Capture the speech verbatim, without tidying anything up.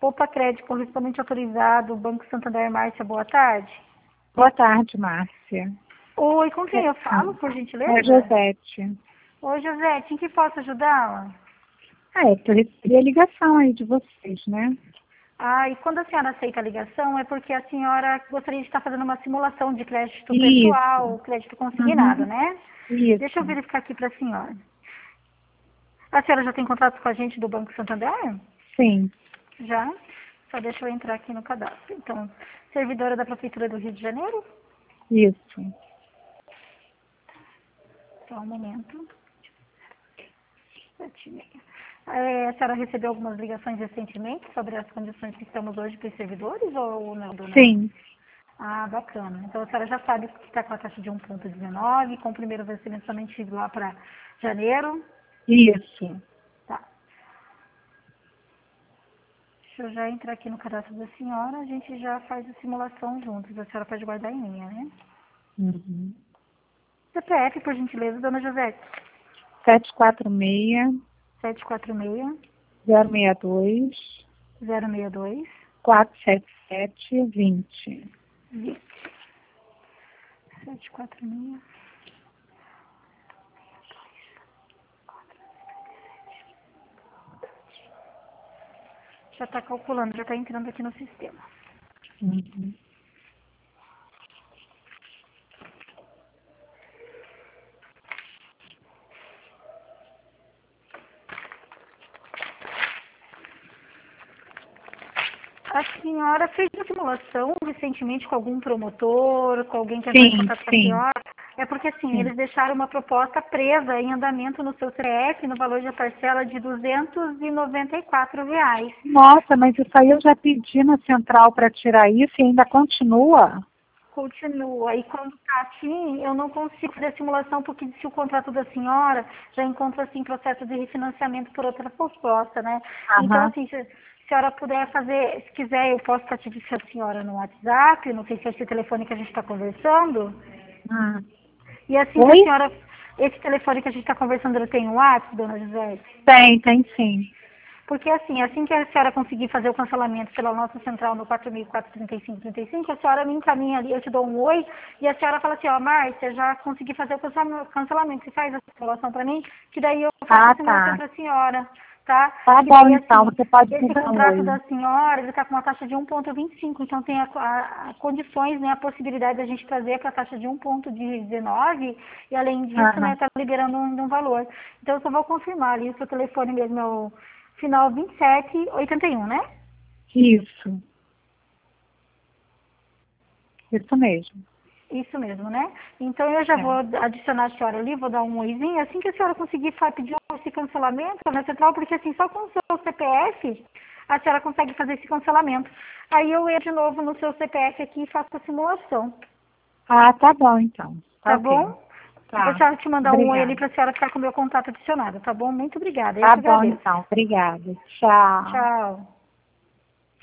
Opa Crédito, correspondente autorizado, Banco Santander. Márcia, boa tarde. Boa tarde, Márcia. Oi, com quem eu falo, por gentileza? É Josete. Oi, Josete, em que posso ajudá-la? Ah, é, eu recebi a ligação aí de vocês, né? Ah, e quando a senhora aceita a ligação, é porque a senhora gostaria de estar fazendo uma simulação de crédito Isso. pessoal, crédito consignado, Uhum. né? Isso. Deixa eu verificar aqui para a senhora. A senhora já tem contato com a gente do Banco Santander? Sim. Já? Só deixa eu entrar aqui no cadastro. Então, servidora da Prefeitura do Rio de Janeiro? Isso. Só um momento. Sete e meia. É, a senhora recebeu algumas ligações recentemente sobre as condições que estamos hoje para os servidores ou não, dona? Sim. Ah, bacana. Então a senhora já sabe que está com a taxa de um vírgula dezenove, com o primeiro vencimento somente lá para janeiro. Isso. Tá. Deixa eu já entrar aqui no cadastro da senhora, a gente já faz a simulação juntos. A senhora pode guardar em linha, né? Uhum. C P F, por gentileza, dona José. sete quatro seis, sete quatro seis, zero seis dois, zero seis dois, quatro sete sete, vinte. vinte. sete quatro seis. Já está calculando, já está entrando aqui no sistema. Uhum. A senhora fez uma simulação recentemente com algum promotor, com alguém que entrou em Sim, contato com a sim, senhora? É porque, assim, sim. eles deixaram uma proposta presa em andamento no seu C P F, no valor de parcela de duzentos e noventa e quatro reais. Nossa, mas isso aí eu já pedi na central para tirar isso e ainda continua? Continua. E quando está assim, eu não consigo fazer a simulação, porque se o contrato da senhora já encontra, assim, processo de refinanciamento por outra proposta, né? Então, Aham. assim, se a senhora puder fazer, se quiser, eu posso estar te dizendo a senhora no WhatsApp, não sei se é esse telefone que a gente está conversando. Ah. E assim que a Oi? senhora, esse telefone que a gente está conversando, ele tem o WhatsApp, dona José? Tem, tem sim. Porque assim, assim que a senhora conseguir fazer o cancelamento pela nossa central no quatro mil quatrocentos e trinta e cinco, trinta e cinco, a senhora me encaminha ali, eu te dou um oi, e a senhora fala assim, ó, Márcia, já consegui fazer o cancelamento, você faz a simulação para mim, que daí eu faço a Ah, simulação tá. para a senhora, tá? Tá Que bom, daí, então, assim, você pode me esse dar um contrato oi. da senhora, ele está com uma taxa de um vírgula vinte e cinco, então tem a, a, a condições, né, a possibilidade da gente trazer com a taxa de um vírgula dezenove, e além disso, né, Aham. tá liberando um, um valor. Então, eu só vou confirmar ali, o seu telefone mesmo é o final vinte e sete oitenta e um, né? Isso. Isso mesmo. Isso mesmo, né? Então eu já É. vou adicionar a senhora ali, vou dar um oizinho. Assim que a senhora conseguir fa- pedir esse cancelamento na central, porque assim, só com o seu C P F a senhora consegue fazer esse cancelamento. Aí eu entro de novo no seu C P F aqui e faço a simulação. Ah, tá bom, então. Tá Tá ok. bom? Vou Tá. já te mandar um oi ali Obrigada. para a senhora ficar com o meu contato adicionado, tá bom? Muito obrigada. Eu Tá que bom, agradeço. então. Obrigada. Tchau. Tchau.